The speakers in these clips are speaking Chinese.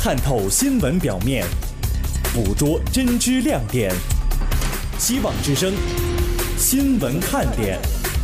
看透新闻表面，捕捉真知亮点。希望之声新闻看点。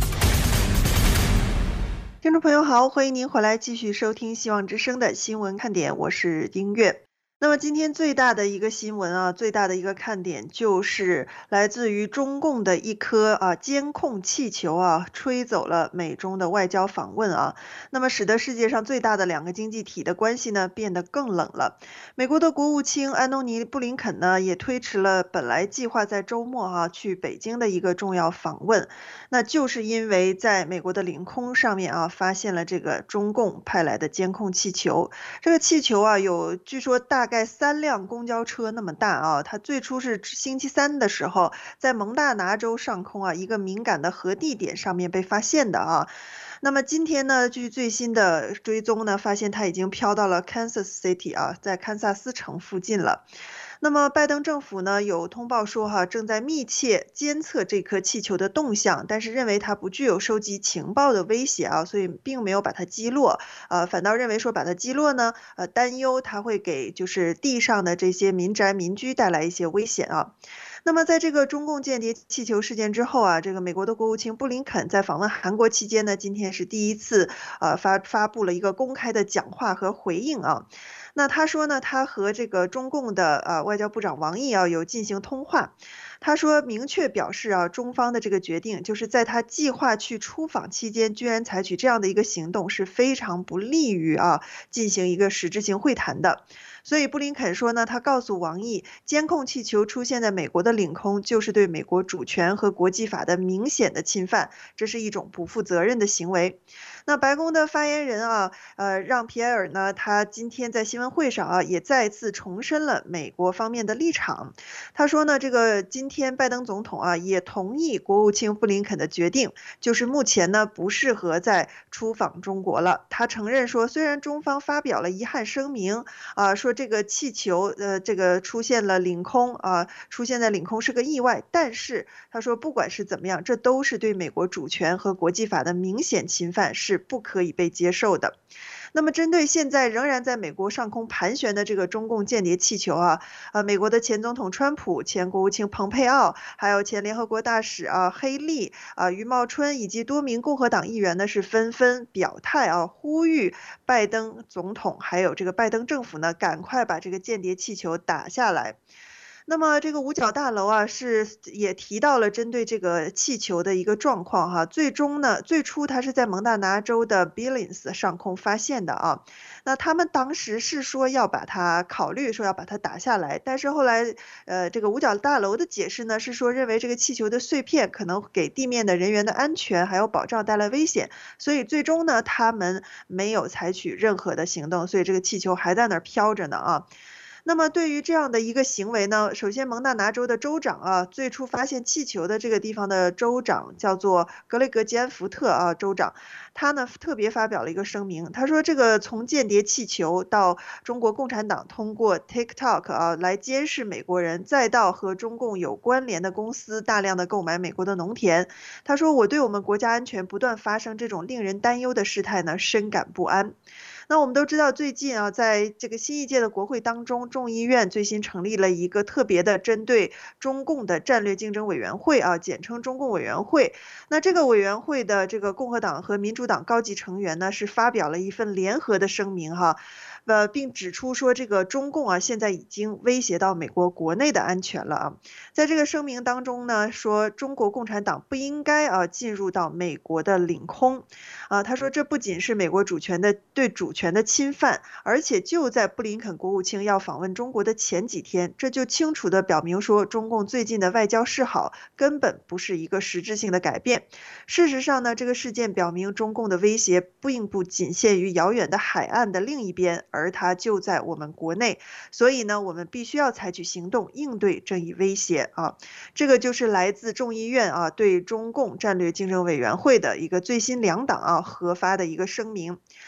听众朋友好，欢迎您回来继续收听希望之声的新闻看点，我是丁月。那么今天最大的一个新闻最大的一个看点就是来自于中共的一颗监控气球吹走了美中的外交访问那么使得世界上最大的两个经济体的关系呢变得更冷了。美国的国务卿安东尼·布林肯呢也推迟了本来计划在周末去北京的一个重要访问，那就是因为在美国的领空上面发现了这个中共派来的监控气球。这个气球有据说大概3辆公交车那么大它最初是星期三的时候在蒙大拿州上空一个敏感的核地点上面被发现的那么今天呢，据最新的追踪呢，发现它已经飘到了 Kansas City 在堪萨斯城附近了。那么拜登政府呢有通报说正在密切监测这颗气球的动向，但是认为它不具有收集情报的威胁所以并没有把它击落反倒认为说把它击落呢担忧它会给就是地上的这些民宅民居带来一些危险那么在这个中共间谍气球事件之后这个美国的国务卿布林肯在访问韩国期间呢，今天是第一次发布了一个公开的讲话和回应那他说呢，他和这个中共的外交部长王毅有进行通话。他说明确表示中方的这个决定就是在他计划去出访期间居然采取这样的一个行动是非常不利于进行一个实质性会谈的。所以布林肯说呢，他告诉王毅，监控气球出现在美国的领空就是对美国主权和国际法的明显的侵犯，这是一种不负责任的行为。那白宫的发言人让皮埃尔呢，他今天在新闻会上也再次重申了美国方面的立场。他说呢，这个今天拜登总统也同意国务卿布林肯的决定，就是目前呢不适合再出访中国了。他承认说，虽然中方发表了遗憾声明说这个气球这个出现了领空出现在领空是个意外，但是他说不管是怎么样，这都是对美国主权和国际法的明显侵犯，是不可以被接受的。那么针对现在仍然在美国上空盘旋的这个中共间谍气球美国的前总统川普、前国务卿蓬佩奥，还有前联合国大使黑利余茂春以及多名共和党议员呢是纷纷表态呼吁拜登总统还有这个拜登政府呢赶快把这个间谍气球打下来。那么这个五角大楼是也提到了针对这个气球的一个状况最初它是在蒙大拿州的 Billings 上空发现的那他们当时是说要把它考虑说要把它打下来，但是后来这个五角大楼的解释呢是说认为这个气球的碎片可能给地面的人员的安全还有保障带来危险，所以最终呢他们没有采取任何的行动，所以这个气球还在那儿飘着呢那么对于这样的一个行为呢，首先蒙大拿州的州长最初发现气球的这个地方的州长叫做格雷格吉安福特州长，他呢特别发表了一个声明，他说这个从间谍气球到中国共产党通过 TikTok 来监视美国人，再到和中共有关联的公司大量的购买美国的农田，他说我对我们国家安全不断发生这种令人担忧的事态呢深感不安。那我们都知道最近在这个新一届的国会当中，众议院最新成立了一个特别的针对中共的战略竞争委员会简称中共委员会。那这个委员会的这个共和党和民主党高级成员呢是发表了一份联合的声明并指出说这个中共现在已经威胁到美国国内的安全了在这个声明当中呢说中国共产党不应该进入到美国的领空他说这不仅是美国对主权的侵犯，而且就在布林肯国务卿要访问中国的前几天，这就清楚地表明说中共最近的外交示好根本不是一个实质性的改变。事实上呢，这个事件表明中共的威胁并不仅限于遥远的海岸的另一边，而它就在我们国内，所以呢我们必须要采取行动应对这一威胁这个就是来自众议院对中共战略竞争委员会的一个最新两党合发的一个声明。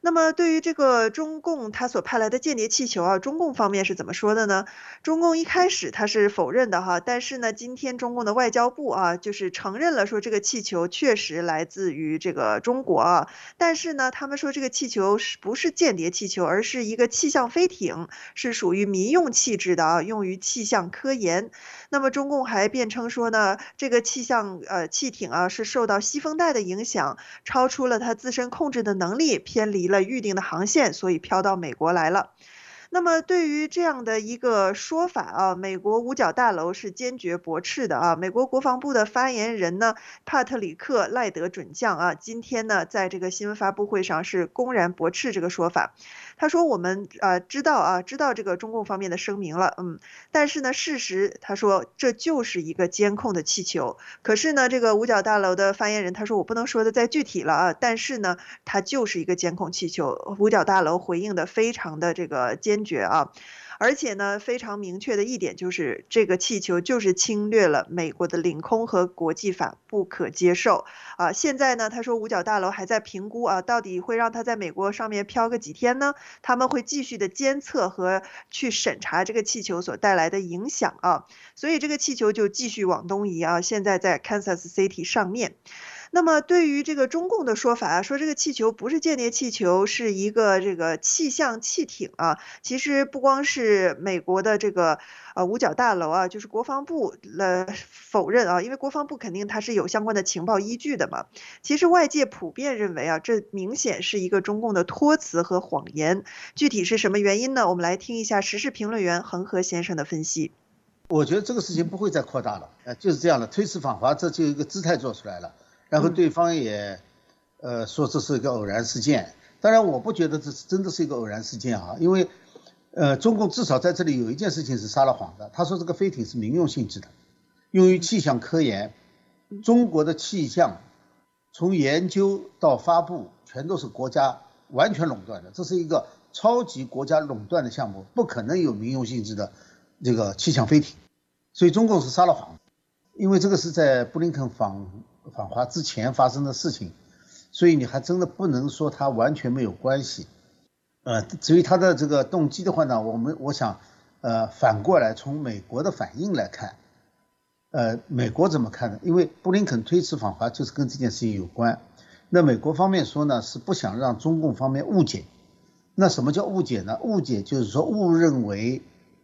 那么对于这个中共他所派来的间谍气球啊，中共方面是怎么说的呢？中共一开始他是否认的哈，但是呢，今天中共的外交部啊，就是承认了说这个气球确实来自于这个中国啊，但是呢，他们说这个气球不是间谍气球，而是一个气象飞艇，是属于民用气质的啊，用于气象科研。那么中共还辩称说呢，这个气艇啊是受到西风带的影响，超出了它自身控制的能力，偏离了预定的航线，所以飘到美国来了。那么对于这样的一个说法啊，美国五角大楼是坚决驳斥的啊。美国国防部的发言人呢，帕特里克·赖德准将啊，今天呢在这个新闻发布会上是公然驳斥这个说法。他说我们知道这个中共方面的声明了，但是呢事实他说这就是一个监控的气球。可是呢这个五角大楼的发言人他说我不能说的再具体了啊，但是呢它就是一个监控气球。五角大楼回应的非常的这个坚决啊。而且呢，非常明确的一点就是，这个气球就是侵略了美国的领空和国际法，不可接受啊！现在呢，他说五角大楼还在评估啊，到底会让它在美国上面飘个几天呢？他们会继续的监测和去审查这个气球所带来的影响啊，所以这个气球就继续往东移啊，现在在 Kansas City 上面。那么对于这个中共的说法啊，说这个气球不是间谍气球，是一个这个气象气艇啊。其实不光是美国的这个五角大楼啊，就是国防部否认啊，因为国防部肯定它是有相关的情报依据的嘛。其实外界普遍认为啊，这明显是一个中共的托词和谎言。具体是什么原因呢？我们来听一下时事评论员恒河先生的分析。 我觉得这个事情不会再扩大了，就是这样的，推迟访华，这就一个姿态做出来了。然后对方也，说这是一个偶然事件。当然，我不觉得这真的是一个偶然事件啊，因为，中共至少在这里有一件事情是撒了谎的。他说这个飞艇是民用性质的，用于气象科研。中国的气象，从研究到发布，全都是国家完全垄断的，这是一个超级国家垄断的项目，不可能有民用性质的这个气象飞艇。所以中共是撒了谎，因为这个是在布林肯访华之前发生的事情，所以你还真的不能说它完全没有关系。至于他的这个动机的话呢，我想，反过来从美国的反应来看，美国怎么看呢？因为布林肯推迟访华就是跟这件事情有关。那美国方面说呢，是不想让中共方面误解。那什么叫误解呢？误解就是说误认为，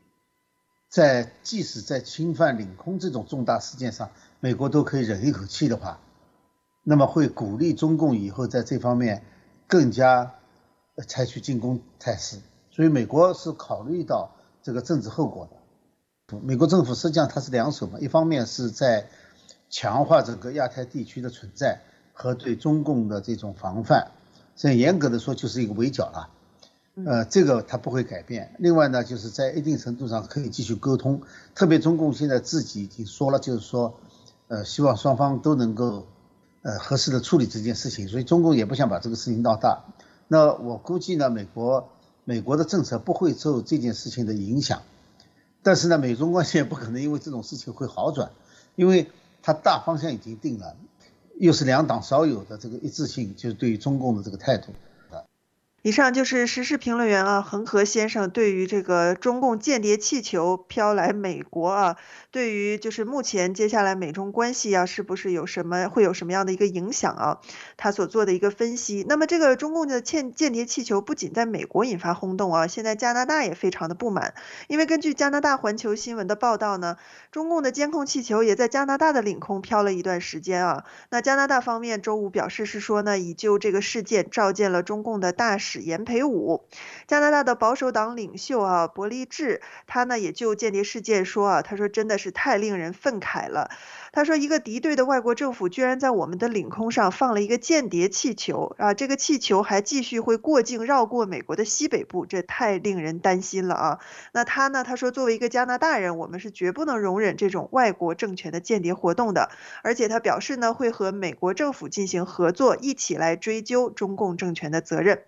即使在侵犯领空这种重大事件上，美国都可以忍一口气的话，那么会鼓励中共以后在这方面更加采取进攻态势。所以美国是考虑到这个政治后果的。美国政府实际上它是两手嘛，一方面是在强化这个亚太地区的存在和对中共的这种防范，所以严格的说就是一个围剿了。这个它不会改变。另外呢，就是在一定程度上可以继续沟通，特别中共现在自己已经说了，就是说，希望双方都能够合适的处理这件事情，所以中共也不想把这个事情闹大。那我估计呢，美国的政策不会受这件事情的影响，但是呢，美中关系也不可能因为这种事情会好转，因为它大方向已经定了，又是两党少有的这个一致性，就是对于中共的这个态度。 以上就是时事评论员啊恒河先生对于这个中共间谍气球飘来美国啊，对于就是目前接下来美中关系啊，是不是会有什么样的一个影响啊？他所做的一个分析。那么这个中共的间谍气球不仅在美国引发轰动啊，现在加拿大也非常的不满，因为根据加拿大环球新闻的报道呢，中共的监控气球也在加拿大的领空飘了一段时间啊。那加拿大方面周五表示是说呢，已就这个事件召见了中共的大使严培武。加拿大的保守党领袖啊伯利治，他呢也就间谍事件说啊，他说真的是太令人愤慨了。他说一个敌对的外国政府居然在我们的领空上放了一个间谍气球啊，这个气球还继续会过境绕过美国的西北部，这太令人担心了啊。那他呢，他说作为一个加拿大人，我们是绝不能容忍这种外国政权的间谍活动的，而且他表示呢会和美国政府进行合作，一起来追究中共政权的责任。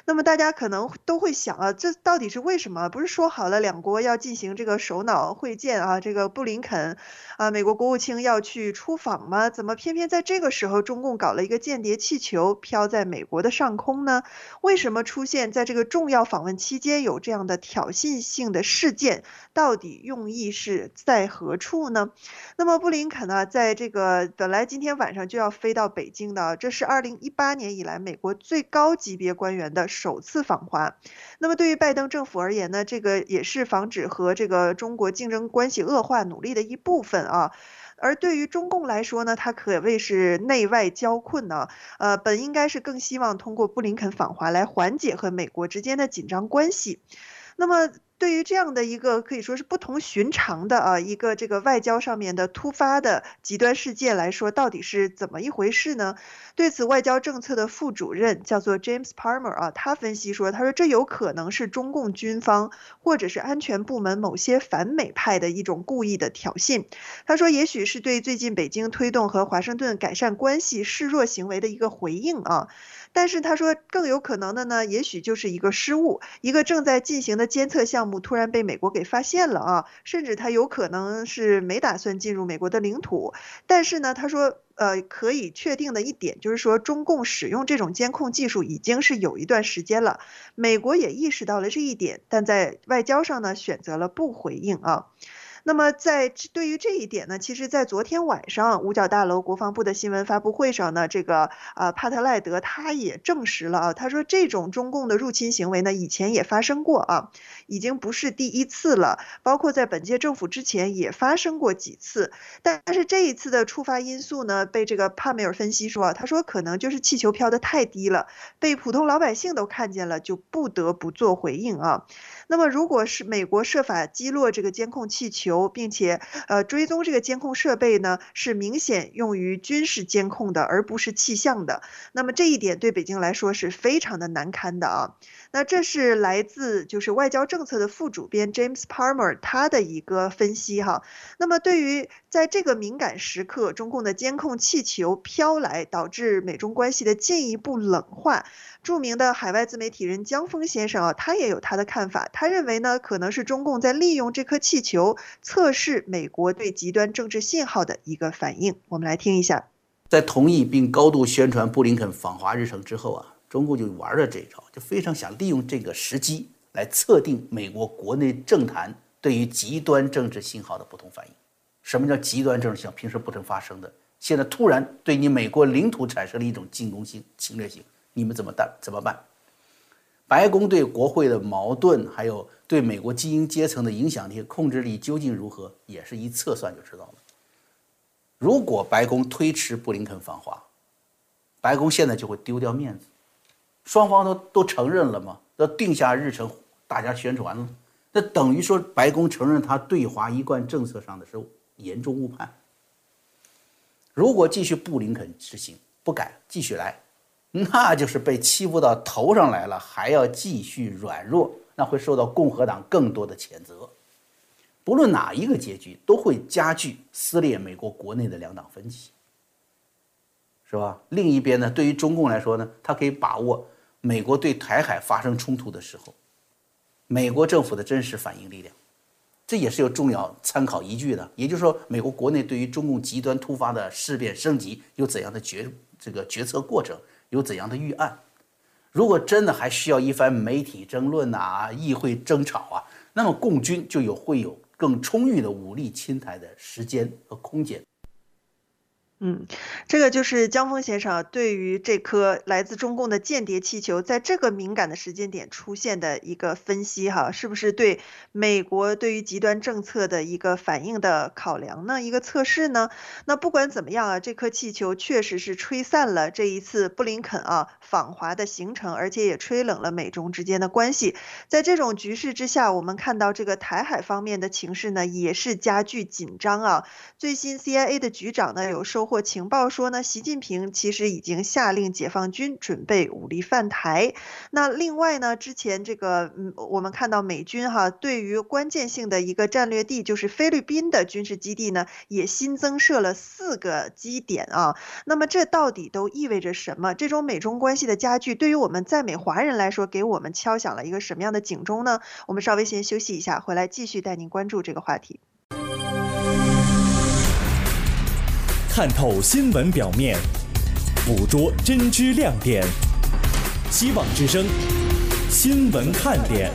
那么大家可能都会想啊，这到底是为什么？不是说好了两国要进行这个首脑会见啊，这个布林肯啊，美国国务卿要去出访吗？怎么偏偏在这个时候中共搞了一个间谍气球飘在美国的上空呢？为什么出现在这个重要访问期间有这样的挑衅性的事件？到底用意是在何处呢？那么布林肯呢，在这个本来今天晚上就要飞到北京的，这是2018年以来美国最高级别官员的首次访华。那么对于拜登政府而言呢，这个也是防止和这个中国竞争关系恶化努力的一部分啊。而对于中共来说呢，它可谓是内外交困呢。本应该是更希望通过布林肯访华来缓解和美国之间的紧张关系。那么对于这样的一个可以说是不同寻常的一个这个外交上面的突发的极端事件来说，到底是怎么一回事呢？对此，外交政策的副主任叫做 James Palmer 他分析说，他说这有可能是中共军方或者是安全部门某些反美派的一种故意的挑衅。他说，也许是对最近北京推动和华盛顿改善关系示弱行为的一个回应啊。但是他说，更有可能的呢，也许就是一个失误，一个正在进行的监测项目突然被美国给发现了啊，甚至他有可能是没打算进入美国的领土。但是呢，他说，可以确定的一点就是说，中共使用这种监控技术已经是有一段时间了，美国也意识到了这一点，但在外交上呢，选择了不回应啊。那么对于这一点呢，其实在昨天晚上五角大楼国防部的新闻发布会上呢，这个帕特赖德他也证实了啊，他说这种中共的入侵行为呢，以前也发生过啊，已经不是第一次了，包括在本届政府之前也发生过几次，但是这一次的触发因素呢，被这个帕梅尔分析说，他说可能就是气球飘得太低了，被普通老百姓都看见了，就不得不做回应啊。那么如果是美国设法击落这个监控气球，并且追踪这个监控设备呢，是明显用于军事监控的，而不是气象的。那么这一点对北京来说是非常的难堪的啊。那这是来自就是外交政策的副主编 James Palmer 他的一个分析哈。那么对于在这个敏感时刻，中共的监控气球飘来，导致美中关系的进一步冷化，著名的海外自媒体人江峰先生他也有他的看法。他认为呢，可能是中共在利用这颗气球测试美国对极端政治信号的一个反应。我们来听一下。 在同意并高度宣传布林肯访华日程之后中共就玩了这一招，就非常想利用这个时机来测定美国国内政坛对于极端政治信号的不同反应。什么叫极端政治信号？平时不曾发生的，现在突然对你美国领土产生了一种进攻性、侵略性，你们怎么办？白宫对国会的矛盾，还有对美国精英阶层的影响力、控制力究竟如何，也是一测算就知道了。如果白宫推迟布林肯访华，白宫现在就会丢掉面子。双方都承认了吗？都定下日程，大家宣传了，那等于说白宫承认他对华一贯政策上的是严重误判。如果继续布林肯执行不改，继续来，那就是被欺负到头上来了，还要继续软弱，那会受到共和党更多的谴责。不论哪一个结局，都会加剧撕裂美国国内的两党分歧，是吧？另一边呢，对于中共来说呢，他可以把握美国对台海发生冲突的时候，美国政府的真实反应力量，这也是有重要参考依据的。也就是说，美国国内对于中共极端突发的事变升级有怎样的决策过程，有怎样的预案。如果真的还需要一番媒体争论议会争吵那么共军就会有更充裕的武力侵台的时间和空间。 这个就是江峰先生对于这颗来自中共的间谍气球在这个敏感的时间点出现的一个分析是不是对美国对于极端政策的一个反应的考量呢？一个测试呢？那不管怎么样这颗气球确实是吹散了这一次布林肯访华的行程，而且也吹冷了美中之间的关系。在这种局势之下，我们看到这个台海方面的情势呢，也是加剧紧张最新 CIA 的局长呢有收获获情报说呢，习近平其实已经下令解放军准备武力犯台。那另外呢，之前这个我们看到美军对于关键性的一个战略地，就是菲律宾的军事基地呢，也新增设了4个基点啊。那么这到底都意味着什么？这种美中关系的加剧，对于我们在美华人来说，给我们敲响了一个什么样的警钟呢？我们稍微先休息一下，回来继续带您关注这个话题。 看透新闻表面，捕捉真知亮点。希望之声，新闻看点。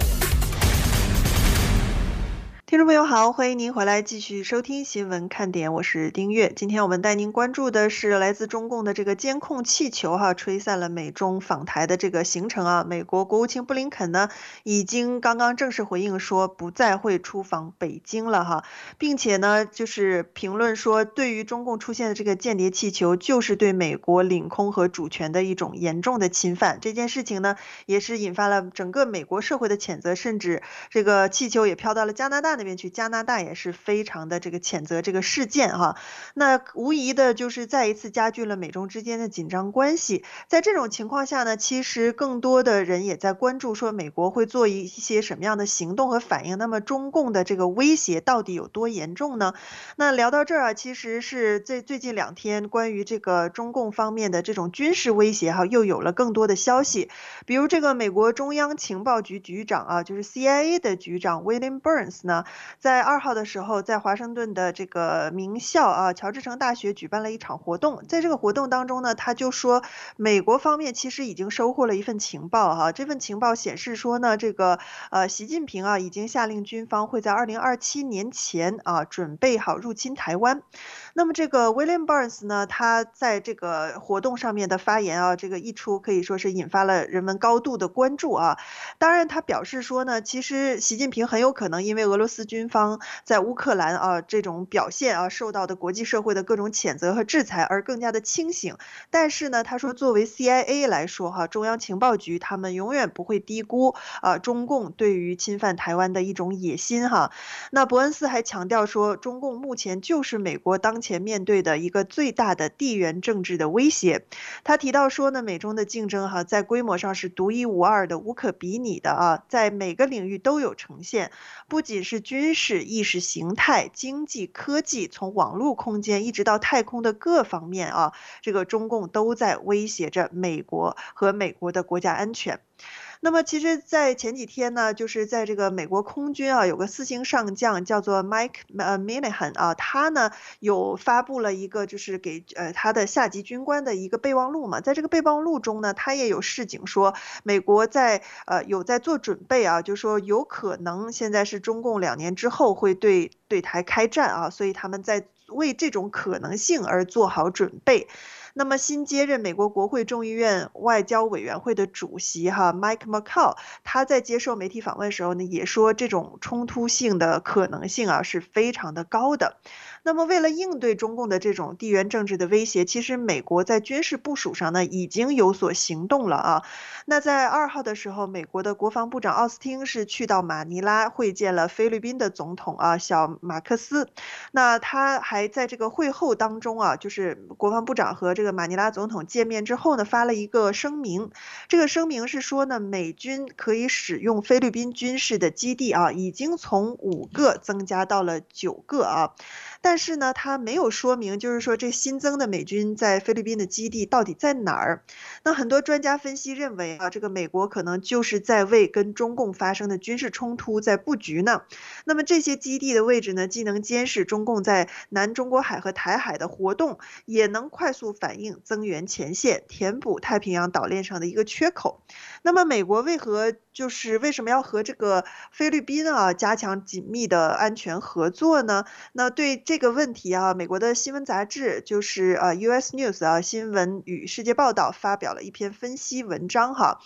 听众朋友好，欢迎您回来继续收听新闻看点，我是丁月。今天我们带您关注的是来自中共的这个监控气球吹散了美中访台的这个行程啊。美国国务卿布林肯呢已经刚刚正式回应说不再会出访北京了并且呢就是评论说，对于中共出现的这个间谍气球就是对美国领空和主权的一种严重的侵犯。这件事情呢也是引发了整个美国社会的谴责，甚至这个气球也飘到了加拿大那边去，加拿大也是非常的这个谴责这个事件那无疑的就是再一次加剧了美中之间的紧张关系。在这种情况下呢，其实更多的人也在关注说美国会做一些什么样的行动和反应，那么中共的这个威胁到底有多严重呢？那聊到这儿其实是最近2天关于这个中共方面的这种军事威胁又有了更多的消息。比如这个美国中央情报局局长就是 CIA 的局长 William Burns 呢，在2号的时候，在华盛顿的这个名校乔治城大学举办了一场活动。在这个活动当中呢，他就说美国方面其实已经收获了一份情报这份情报显示说呢，这个习近平已经下令军方会在2027年前准备好入侵台湾。那么这个 William Burns 呢，他在这个活动上面的发言这个一出可以说是引发了人们高度的关注当然他表示说呢，其实习近平很有可能因为俄罗斯军方在乌克兰这种表现受到的国际社会的各种谴责和制裁而更加的清醒。但是呢，他说作为 CIA 来说中央情报局他们永远不会低估中共对于侵犯台湾的一种野心那伯恩斯还强调说，中共目前就是美国当前面对的一个最大的地缘政治的威胁。他提到说呢，美中的竞争在规模上是独一无二的、无可比拟的在每个领域都有呈现，不仅是军事、意识形态、经济、科技，从网络空间一直到太空的各方面这个中共都在威胁着美国和美国的国家安全。那么其实在前几天呢，就是在这个美国空军有个4星上将叫做 Mike Minihan 他呢有发布了一个就是给他的下级军官的一个备忘录嘛。在这个备忘录中呢，他也有示警说美国在有在做准备就是说有可能现在是中共2年之后会对台开战所以他们在为这种可能性而做好准备。那么新接任美国国会众议院外交委员会的主席Mike McCaul， 他在接受媒体访问的时候呢，也说这种冲突性的可能性是非常的高的。那么为了应对中共的这种地缘政治的威胁，其实美国在军事部署上呢已经有所行动了那在2号的时候，美国的国防部长奥斯汀是去到马尼拉会见了菲律宾的总统小马克思。那他还在这个会后当中就是国防部长和这个马尼拉总统见面之后呢，发了一个声明。这个声明是说呢，美军可以使用菲律宾军事的基地已经从5个增加到了9个但是呢，他没有说明就是说这新增的美军在菲律宾的基地到底在哪儿。那很多专家分析认为这个美国可能就是在为跟中共发生的军事冲突在布局呢。那么这些基地的位置呢，既能监视中共在南中国海和台海的活动，也能快速反应增援前线，填补太平洋岛链上的一个缺口。那么美国为什么要和这个菲律宾加强紧密的安全合作呢？那对这个问题美国的新闻杂志就是US News 新闻与世界报道发表了一篇分析文章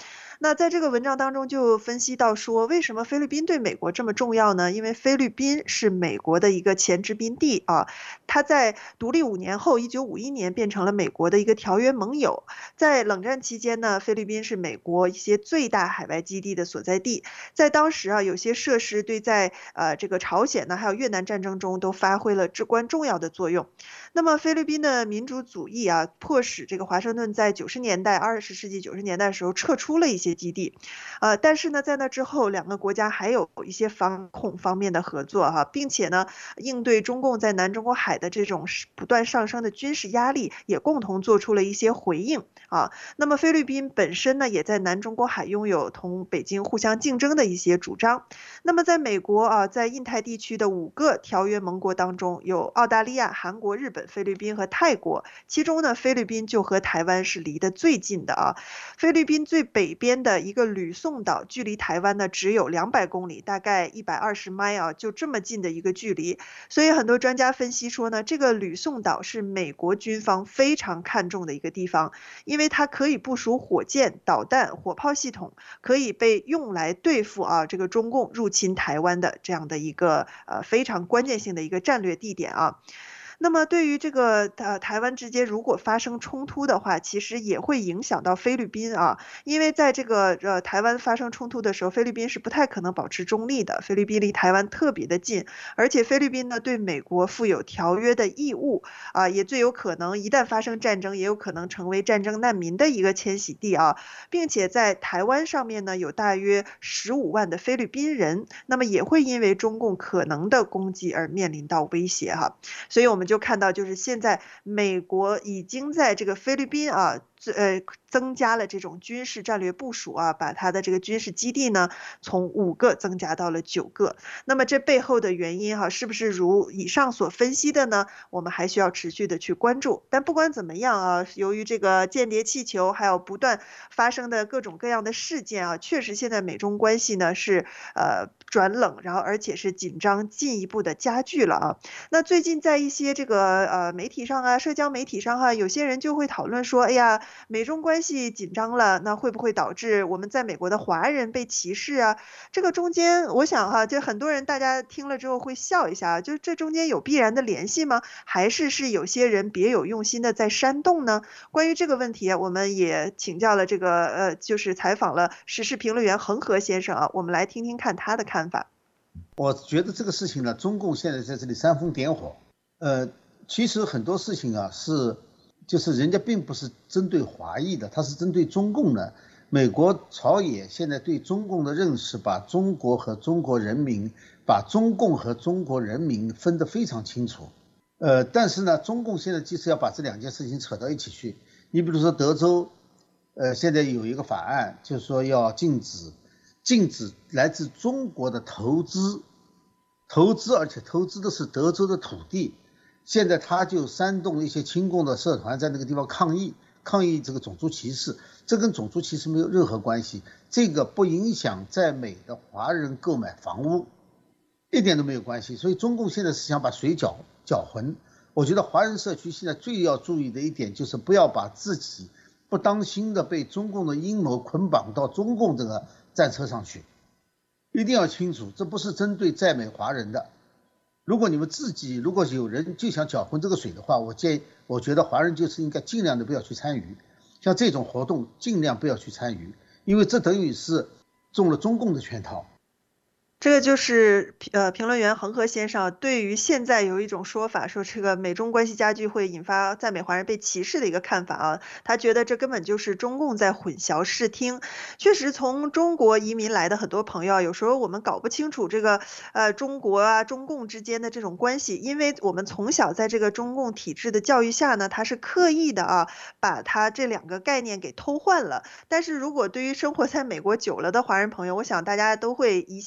那在这个文章当中就分析到说，为什么菲律宾对美国这么重要呢？因为菲律宾是美国的一个前殖民地啊，它在独立5年后，1951年变成了美国的一个条约盟友。在冷战期间呢，菲律宾是美国一些最大海外基地的所在地。在当时啊，有些设施对在这个朝鲜呢，还有越南战争中都发挥了至关重要的作用。那么菲律宾的民主主义啊，迫使这个华盛顿在90年代、20世纪90年代的时候撤出了一些基地，但是呢，在那之后，两个国家还有一些防空方面的合作哈，并且呢，应对中共在南中国海的这种不断上升的军事压力，也共同做出了一些回应啊。那么菲律宾本身呢，也在南中国海拥有同北京互相竞争的一些主张。那么在美国啊，在印太地区的5个条约盟国当中，有澳大利亚、韩国、日本、菲律宾和泰国，其中呢，菲律宾就和台湾是离得最近的啊。菲律宾最北边的一个吕宋岛，距离台湾呢只有200公里，大概120迈啊，就这么近的一个距离。所以很多专家分析说呢，这个吕宋岛是美国军方非常看重的一个地方，因为它可以部署火箭、导弹、火炮系统，可以被用来对付这个中共入侵台湾的这样的一个非常关键性的一个战略地点啊。那么对于这个台湾之间如果发生冲突的话，其实也会影响到菲律宾啊，因为在这个台湾发生冲突的时候，菲律宾是不太可能保持中立的，菲律宾离台湾特别的近，而且菲律宾呢对美国负有条约的义务啊，也最有可能一旦发生战争，也有可能成为战争难民的一个迁徙地啊，并且在台湾上面呢有大约15万的菲律宾人，那么也会因为中共可能的攻击而面临到威胁哈，所以我们就看到，就是现在美国已经在这个菲律宾增加了这种军事战略部署啊，把它的这个军事基地呢从5个增加到了9个。那么这背后的原因是不是如以上所分析的呢？我们还需要持续的去关注。但不管怎么样啊，由于这个间谍气球还有不断发生的各种各样的事件啊，确实现在美中关系呢是转冷，然后而且是紧张进一步的加剧了啊。那最近在一些这个媒体上啊，社交媒体上有些人就会讨论说，哎呀，美中关系紧张了，那会不会导致我们在美国的华人被歧视啊？这个中间，我想就很多人大家听了之后会笑一下，就这中间有必然的联系吗？还是有些人别有用心的在煽动呢？关于这个问题我们也请教了这个就是采访了时事评论员恒河先生啊，我们来听听看他的看法。 我觉得这个事情呢，中共现在在这里煽风点火，其实很多事情就是人家并不是针对华裔的，他是针对中共的。美国朝野现在对中共的认识，把中国和中国人民，把中共和中国人民分得非常清楚。但是呢，中共现在就是要把这2件事情扯到一起去。你比如说德州，现在有一个法案，就是说要禁止来自中国的投资，而且投资的是德州的土地。现在他就煽动一些亲共的社团在那个地方抗议这个种族歧视，这跟种族歧视没有任何关系，这个不影响在美的华人购买房屋，一点都没有关系。所以中共现在是想把水搅浑。我觉得华人社区现在最要注意的一点就是不要把自己不当心的被中共的阴谋捆绑到中共这个战车上去，一定要清楚，这不是针对在美华人的。如果有人就想搅浑这个水的话，我觉得华人就是应该尽量的不要去参与，像这种活动尽量不要去参与，因为这等于是中了中共的圈套。 这个就是评论员恒河先生对于现在有一种说法，说这个美中关系加剧会引发在美华人被歧视的一个看法啊，他觉得这根本就是中共在混淆视听。确实，从中国移民来的很多朋友，有时候我们搞不清楚这个中国中共之间的这种关系，因为我们从小在这个中共体制的教育下呢，他是刻意的把他这2个概念给偷换了。但是如果对于生活在美国久了的华人朋友，我想大家都会一笑置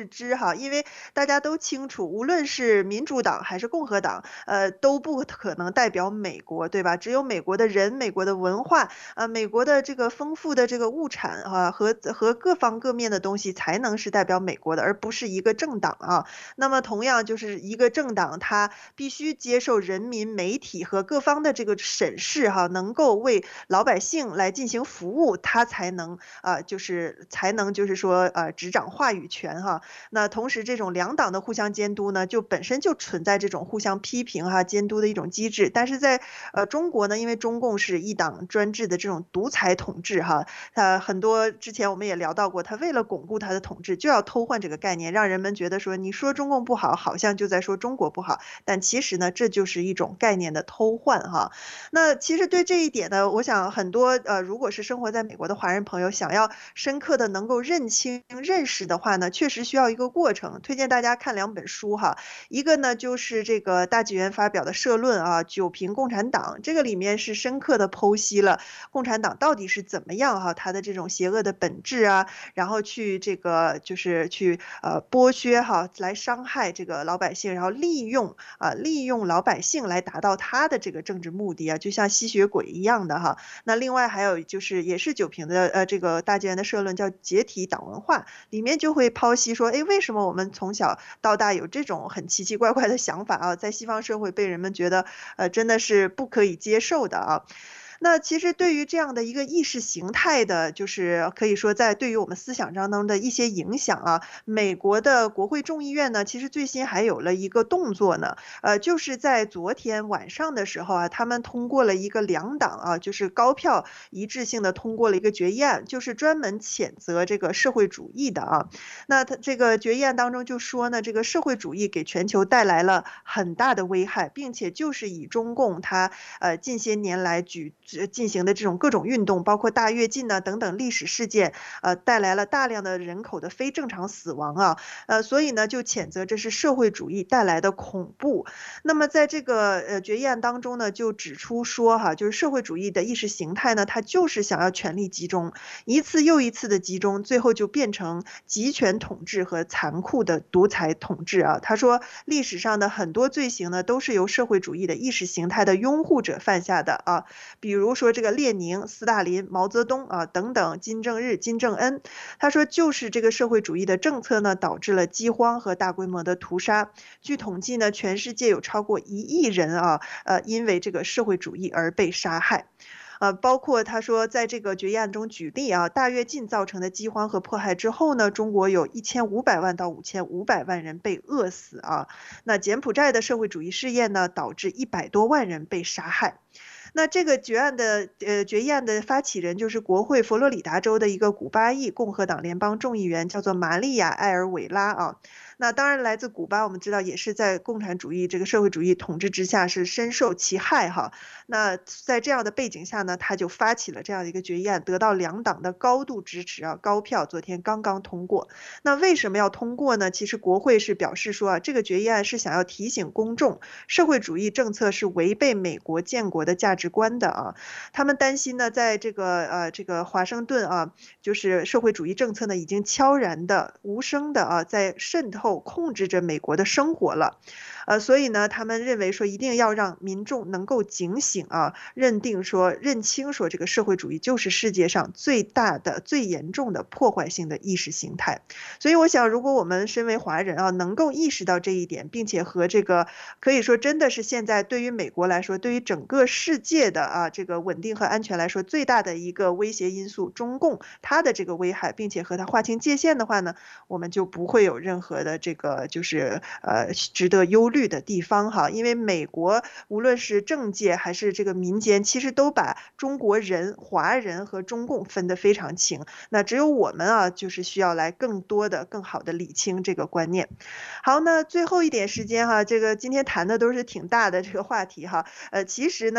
视之哈，因为大家都清楚，无论是民主党还是共和党，都不可能代表美国，对吧？只有美国的人、美国的文化，美国的这个丰富的这个物产啊，和各方各面的东西才能是代表美国的，而不是一个政党啊。那么同样就是一个政党，它必须接受人民、媒体和各方的这个审视哈，能够为老百姓来进行服务，它才能就是说执掌话语权哈。那同时这种两党的互相监督呢，就本身就存在这种互相批评哈、监督的一种机制。但是在中国呢，因为中共是一党专制的这种独裁统治哈，很多之前我们也聊到过，他为了巩固他的统治，就要偷换这个概念，让人们觉得说你说中共不好，好像就在说中国不好，但其实呢，这就是一种概念的偷换哈。那其实对这一点呢，我想很多如果是生活在美国的华人朋友，想要深刻的能够认清认识的话呢，确实需要一个过程。推荐大家看2本书哈，一个呢就是这个大纪元发表的社论啊，九评共产党，这个里面是深刻的剖析了共产党到底是怎么样哈，它的这种邪恶的本质啊，然后去这个就是去剥削哈，来伤害这个老百姓，然后利用老百姓来达到他的这个政治目的啊，就像吸血鬼一样的哈。那另外还有就是也是九评的这个大纪元的社论叫解体党文化，里面就会剖析说，哎，为什么我们从小到大有这种很奇奇怪怪的想法啊，在西方社会被人们觉得真的是不可以接受的啊。那其实对于这样的一个意识形态的，就是可以说在对于我们思想当中的一些影响啊，美国的国会众议院呢，其实最新还有了一个动作呢，就是在昨天晚上的时候啊，他们通过了一个2党啊，就是高票一致性的通过了一个决议案，就是专门谴责这个社会主义的啊。那他这个决议案当中就说呢，这个社会主义给全球带来了很大的危害，并且就是以中共它近些年来进行的这种各种运动，包括大跃进呢等等历史事件，带来了大量的人口的非正常死亡啊，所以呢就谴责这是社会主义带来的恐怖。那么在这个决议案当中呢，就指出说哈，就是社会主义的意识形态呢，它就是想要权力集中，一次又一次的集中，最后就变成集权统治和残酷的独裁统治啊。他说历史上的很多罪行呢，都是由社会主义的意识形态的拥护者犯下的啊，比如说这个列宁、斯大林、毛泽东啊等等，金正日、金正恩，他说就是这个社会主义的政策呢，导致了饥荒和大规模的屠杀。据统计呢，全世界有超过1亿人啊，因为这个社会主义而被杀害。包括他说，在这个决议案中举例啊，大跃进造成的饥荒和迫害之后呢，中国有1500万到5500万人被饿死啊。那柬埔寨的社会主义试验呢，导致100多万人被杀害。那这个决议案的发起人就是国会佛罗里达州的一个古巴裔共和党联邦众议员，叫做玛利亚·埃尔韦拉啊。那当然来自古巴，我们知道也是在共产主义这个社会主义统治之下是深受其害哈。那在这样的背景下呢，他就发起了这样的一个决议案，得到2党的高度支持啊，高票，昨天刚刚通过。那为什么要通过呢？其实国会是表示说啊，这个决议案是想要提醒公众，社会主义政策是违背美国建国的价值观的啊。他们担心呢，在这个华盛顿啊，就是社会主义政策呢已经悄然的、无声的啊，在渗透控制着美国的生活了。所以呢，他们认为说一定要让民众能够警醒啊，认清说这个社会主义就是世界上最大的、最严重的破坏性的意识形态。所以我想，如果我们身为华人啊，能够意识到这一点，并且和这个可以说真的是现在对于美国来说，对于整个世界的啊这个稳定和安全来说最大的一个威胁因素，中共它的这个危害，并且和它划清界限的话呢，我们就不会有任何的这个就是值得忧虑的地方哈。因为美国无论是政界还是这个民间，其实都把中国人、华人和中共分得非常清。那只有我们啊，就是需要来更多的、更好的理清这个观念。好，那最后一点时间哈，这个今天谈的都是挺大的这个话题哈。其实呢，在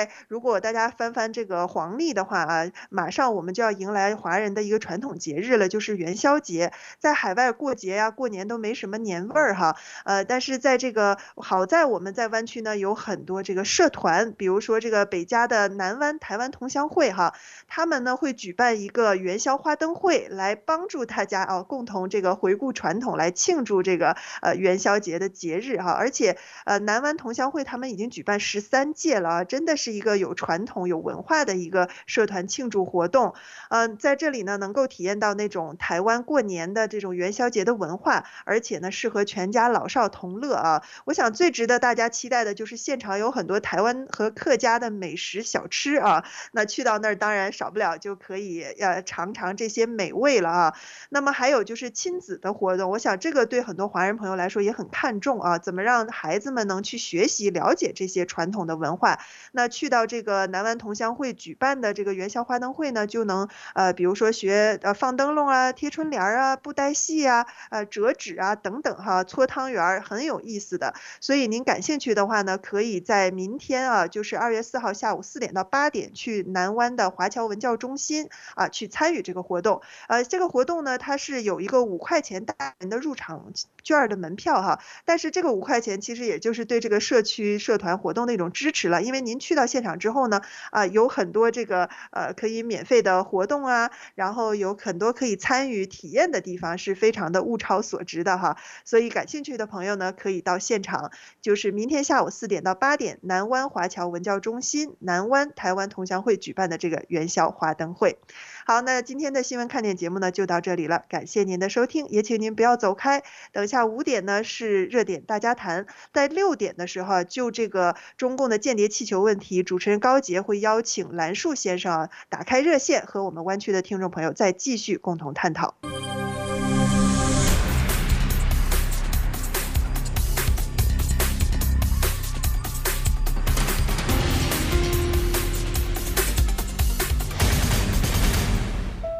如果大家翻翻这个黄历的话啊，马上我们就要迎来华人的一个传统节日了，就是元宵节。在海外过节呀、过年都没什么年味儿哈，但是在这个好在我们在湾区呢有很多这个社团，比如说这个北加的南湾台湾同乡会哈，他们呢会举办一个元宵花灯会，来帮助大家啊共同这个回顾传统，来庆祝这个元宵节的节日哈。而且南湾同乡会他们已经举办13届了啊，真的是一个有传统有文化的一个社团庆祝活动。在这里呢能够体验到那种台湾过年的这种元宵节的文化，而且呢适合全家老少同乐啊。我想最值得大家期待的就是现场有很多台湾和客家的美食小吃啊，那去到那儿当然少不了就可以尝尝这些美味了啊。那么还有就是亲子的活动，我想这个对很多华人朋友来说也很看重啊，怎么让孩子们能去学习了解这些传统的文化。那去到这个南湾同乡会举办的这个元宵花灯会呢，就能比如说学放灯笼啊、贴春联啊、布袋戏啊、折纸啊等等哈，搓汤圆很有意思的。所以您感兴趣的话呢，可以在明天啊，就是2月4号下午4点到8点去南湾的华侨文教中心啊去参与这个活动。这个活动呢，它是有一个5块钱大人的入场券的门票哈，但是这个5块钱其实也就是对这个社区社团活动的一种支持了，因为您去到现场之后呢，有很多这个可以免费的活动啊，然后有很多可以参与体验的地方，是非常的物超所值的哈。所以感兴趣的朋友呢，可以到现场，就是明天下午4点到8点，南湾华侨文教中心南湾台湾同乡会举办的这个元宵花灯会。好，那今天的新闻看点节目呢就到这里了，感谢您的收听，也请您不要走开。等下5点呢是热点大家谈，在6点的时候就这个中共的间谍气球问题，主持人高杰会邀请蓝树先生打开热线，和我们湾区的听众朋友再继续共同探讨。